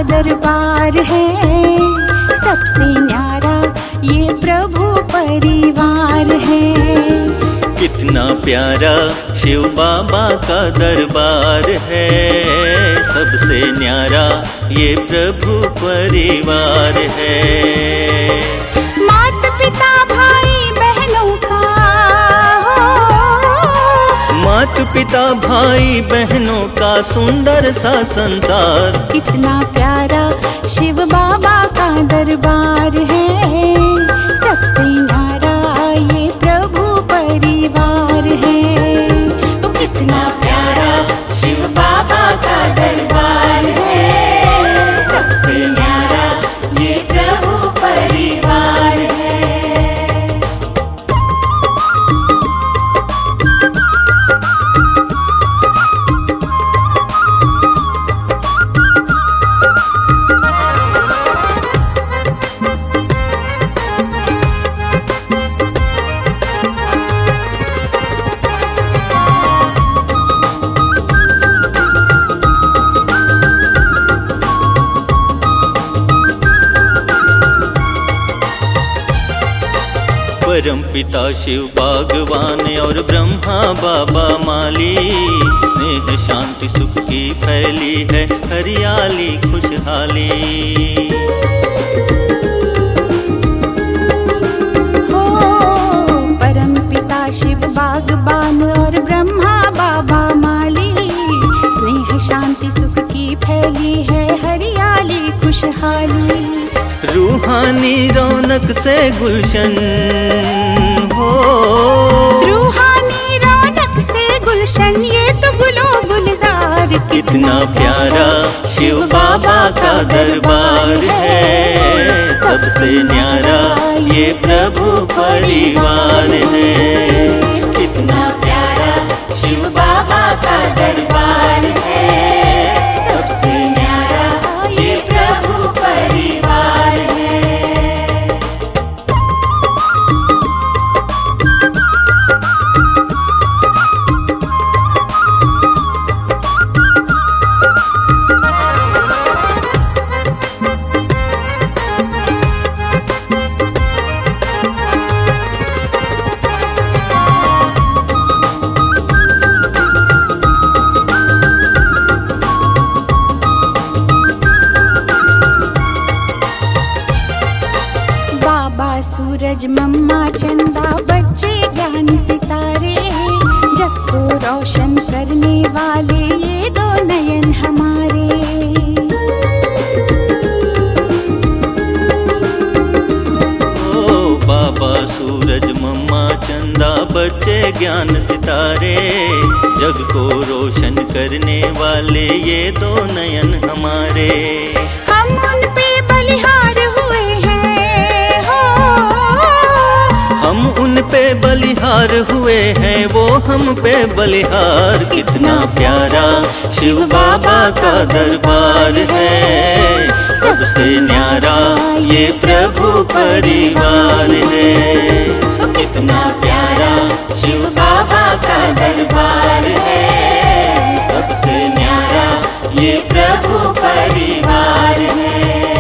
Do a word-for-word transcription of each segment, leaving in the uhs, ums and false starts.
दरबार है, सबसे न्यारा ये प्रभु परिवार है। कितना प्यारा शिव बाबा का दरबार है, सबसे न्यारा ये प्रभु परिवार है। माता पिता भाई बहनों का, माता पिता भाई बहनों का सुंदर सा संसार। कितना प्यारा शिव बाबा का दरबार है, सबसे न्यारा ये प्रभु परिवार है। तो कितना प्यारा शिव बाबा का दरबार है, सबसे न्यारा ये प्रभु परिवार है। परम पिता शिव बागवान और ब्रह्मा बाबा माली, स्नेह शांति सुख की फैली है हरियाली खुशहाली। हो परम पिता शिव बागवान और ब्रह्मा बाबा माली, स्नेह शांति सुख की फैली है हरियाली खुशहाली। रूहानी रौनक से गुलशन हो, रूहानी रौनक से गुलशन ये तो गुलो गुलजार। कितना प्यारा शिव बाबा का दरबार है, सबसे न्यारा ये प्रभु परिवार है। कितना प्यारा शिव बाबा का दरबार है, सबसे न्यारा ये प्रभु परिवार है। सूरज मम्मा चंदा बच्चे ज्ञान सितारे, जग को रोशन करने वाले ये दो नयन हमारे। ओ बाबा सूरज मम्मा चंदा बच्चे ज्ञान सितारे, जग को रोशन करने वाले ये दो नयन हमारे। हम उन पे बलिहार हुए हैं, हो हम उन पे बलिहार हुए हैं, वो हम पे बलिहार। कितना प्यारा शिव बाबा का दरबार है, सबसे न्यारा ये प्रभु परिवार है। कितना प्यारा शिव बाबा का दरबार है, सबसे न्यारा ये प्रभु परिवार है।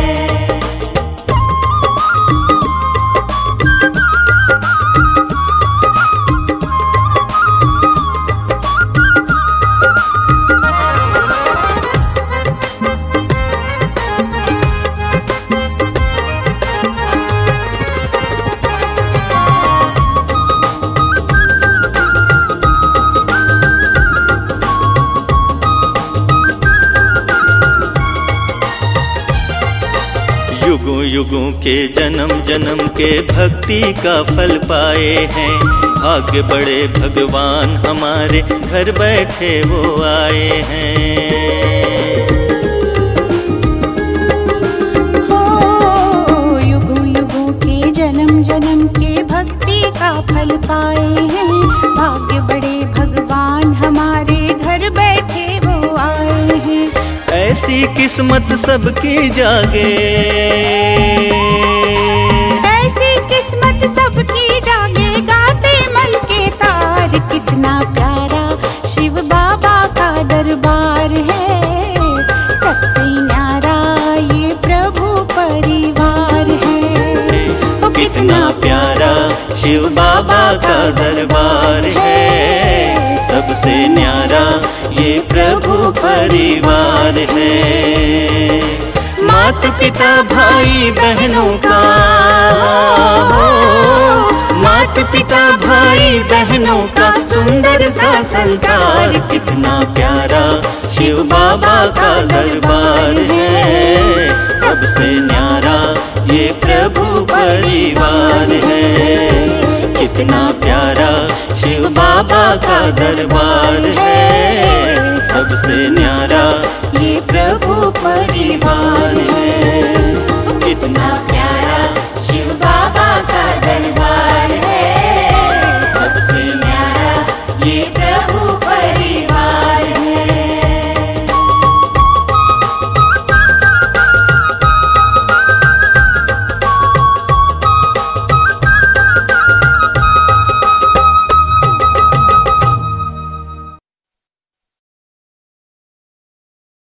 युगों युगों के जन्म जन्म के भक्ति का फल पाए हैं, भाग्य बड़े भगवान हमारे घर बैठे वो आए हैं। हो युगों युगों के जन्म जन्म के भक्ति का फल पाए हैं, भाग्य बड़े भगवान हमारे घर बैठे वो आए हैं। ऐसी किस्मत सबकी जागे, ऐसी किस्मत सबकी जागे, गाते मन के तार। कितना प्यारा शिव बाबा का दरबार है, सबसे न्यारा शिव बाबा का दरबार है। सबसे न्यारा ये प्रभु परिवार है। माता पिता भाई बहनों का हो, माता पिता भाई बहनों का सुंदर सा संसार, कितना प्यारा शिव बाबा का दरबार है। सबसे न्यारा ये प्रभु परिवार है। कितना प्यारा शिव बाबा का दरबार है। सबसे न्यारा ये प्रभु परिवार है। कितना